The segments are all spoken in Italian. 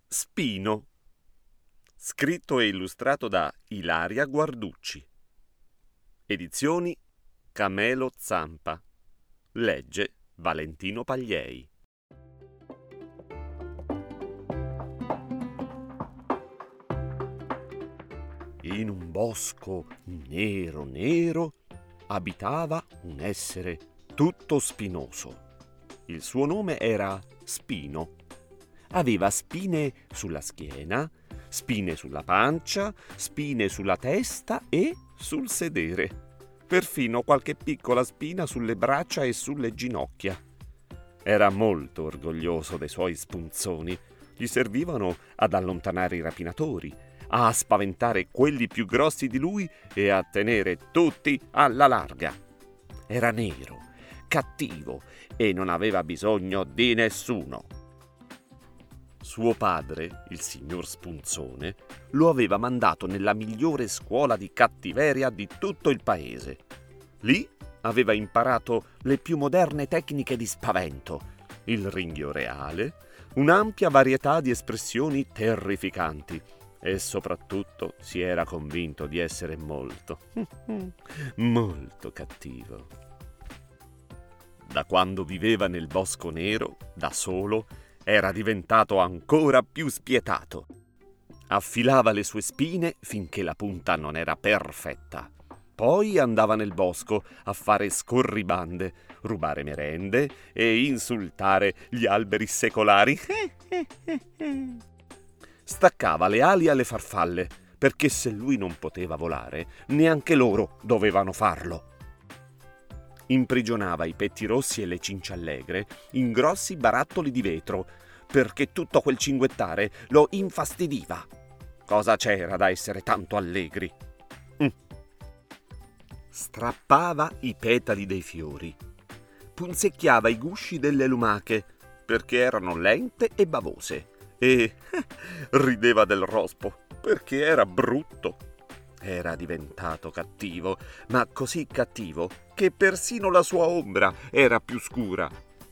Spino, scritto e illustrato da Ilaria Guarducci. Edizioni Camelo Zampa. Legge Valentino Pagliei. In un bosco nero nero abitava un essere tutto spinoso. Il suo nome era Spino. Aveva spine sulla schiena, spine sulla pancia, spine sulla testa e sul sedere. Perfino qualche piccola spina sulle braccia e sulle ginocchia. Era molto orgoglioso dei suoi spunzoni. Gli servivano ad allontanare i rapinatori, a spaventare quelli più grossi di lui e a tenere tutti alla larga. Era nero, cattivo e non aveva bisogno di nessuno. Suo padre, il signor Spunzone, lo aveva mandato nella migliore scuola di cattiveria di tutto il paese. Lì aveva imparato le più moderne tecniche di spavento, il ringhio reale, un'ampia varietà di espressioni terrificanti e soprattutto si era convinto di essere molto cattivo. Da quando viveva nel Bosco Nero, da solo, era diventato ancora più spietato. Affilava le sue spine finché la punta non era perfetta. Poi andava nel bosco a fare scorribande, rubare merende e insultare gli alberi secolari. Staccava le ali alle farfalle, perché se lui non poteva volare, neanche loro dovevano farlo. Imprigionava i pettirossi e le cinciallegre in grossi barattoli di vetro, perché tutto quel cinguettare lo infastidiva. Cosa c'era da essere tanto allegri? Strappava i petali dei fiori, punzecchiava i gusci delle lumache, perché erano lente e bavose, e rideva del rospo, perché era brutto. Era diventato cattivo, ma così cattivo che persino la sua ombra era più scura.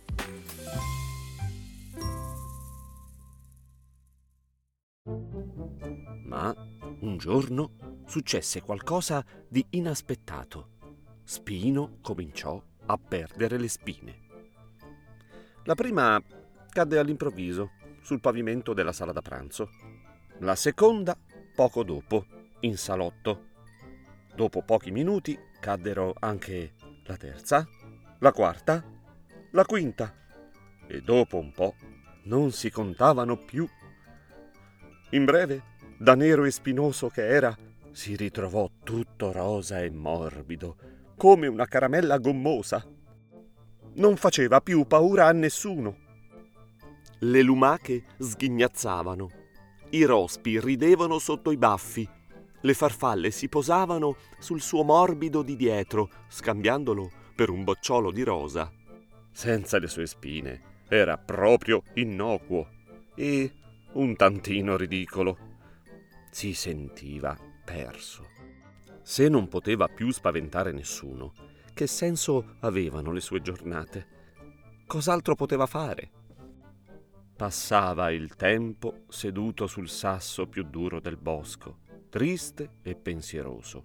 Ma un giorno successe qualcosa di inaspettato. Spino cominciò a perdere le spine. La prima cadde all'improvviso sul pavimento della sala da pranzo. La seconda poco dopo, in salotto. Dopo pochi minuti caddero anche la terza, la quarta, la quinta e dopo un po' non si contavano più. In breve, da nero e spinoso che era, si ritrovò tutto rosa e morbido, come una caramella gommosa. Non faceva più paura a nessuno. Le lumache sghignazzavano, i rospi ridevano sotto i baffi, le farfalle si posavano sul suo morbido di dietro, scambiandolo per un bocciolo di rosa. Senza le sue spine era proprio innocuo e un tantino ridicolo. Si sentiva perso. Se non poteva più spaventare nessuno, che senso avevano le sue giornate? Cos'altro poteva fare? Passava il tempo seduto sul sasso più duro del bosco, triste e pensieroso.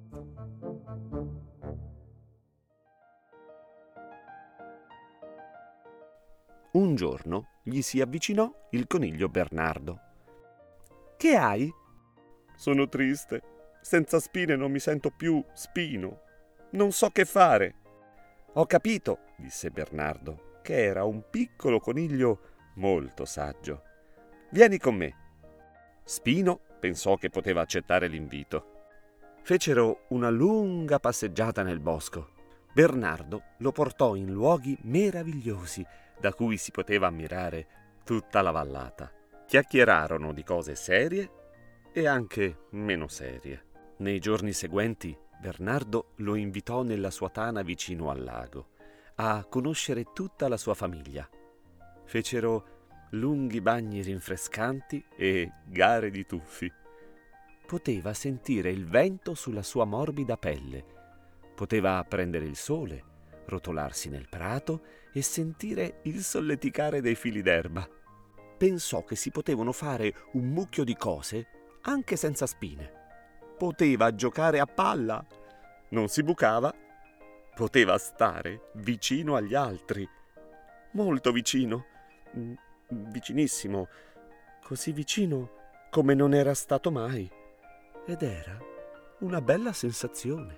Un giorno gli si avvicinò il coniglio Bernardo. «Che hai?» «Sono triste. Senza spine non mi sento più Spino. Non so che fare». «Ho capito», disse Bernardo, che era un piccolo coniglio molto saggio. «Vieni con me». Spino pensò che poteva accettare l'invito. Fecero una lunga passeggiata nel bosco. Bernardo lo portò in luoghi meravigliosi da cui si poteva ammirare tutta la vallata. Chiacchierarono di cose serie e anche meno serie. Nei giorni seguenti Bernardo lo invitò nella sua tana vicino al lago a conoscere tutta la sua famiglia. Fecero lunghi bagni rinfrescanti e gare di tuffi. Poteva sentire il vento sulla sua morbida pelle, poteva prendere il sole, rotolarsi nel prato e sentire il solleticare dei fili d'erba. pensò che si potevano fare un mucchio di cose anche senza spine. Poteva giocare a palla, non si bucava, poteva stare vicino agli altri, molto vicino, vicinissimo, così vicino come non era stato mai, ed era una bella sensazione.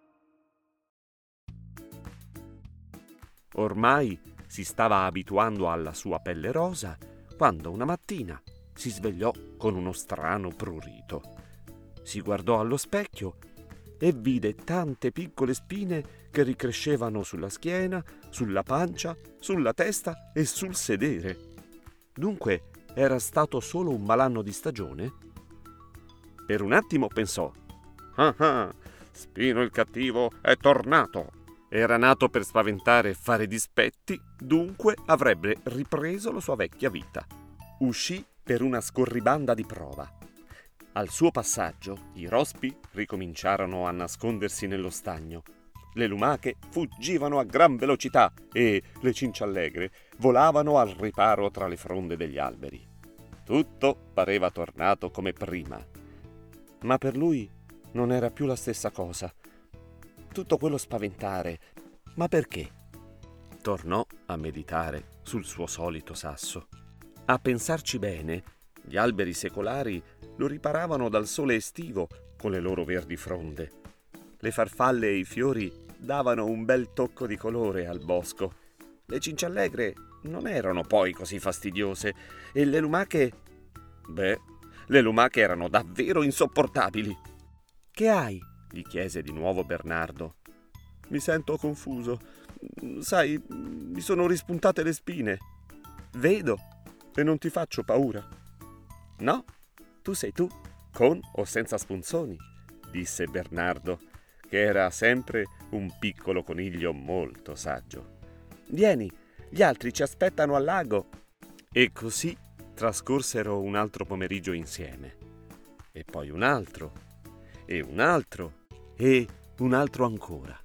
Ormai si stava abituando alla sua pelle rosa quando una mattina si svegliò con uno strano prurito. Si guardò allo specchio e vide tante piccole spine che ricrescevano sulla schiena, sulla pancia, sulla testa e sul sedere. Dunque era stato solo un malanno di stagione? Per un attimo pensò: ah, Spino il cattivo è tornato. Era nato per spaventare e fare dispetti, dunque avrebbe ripreso la sua vecchia vita. Uscì per una scorribanda di prova. Al suo passaggio, i rospi ricominciarono a nascondersi nello stagno. Le lumache fuggivano a gran velocità e le cinciallegre volavano al riparo tra le fronde degli alberi. Tutto pareva tornato come prima. Ma per lui non era più la stessa cosa. Tutto quello spaventare, ma perché? Tornò a meditare sul suo solito sasso. A pensarci bene, gli alberi secolari lo riparavano dal sole estivo con le loro verdi fronde. Le farfalle e i fiori davano un bel tocco di colore al bosco. Le cinciallegre non erano poi così fastidiose e le lumache... le lumache erano davvero insopportabili. «Che hai?» gli chiese di nuovo Bernardo. «Mi sento confuso. Sai, mi sono rispuntate le spine. Vedo e non ti faccio paura». «No, tu sei tu, con o senza spunzoni», disse Bernardo, che era sempre un piccolo coniglio molto saggio. «Vieni, gli altri ci aspettano al lago». E così trascorsero un altro pomeriggio insieme, e poi un altro, e un altro, e un altro ancora.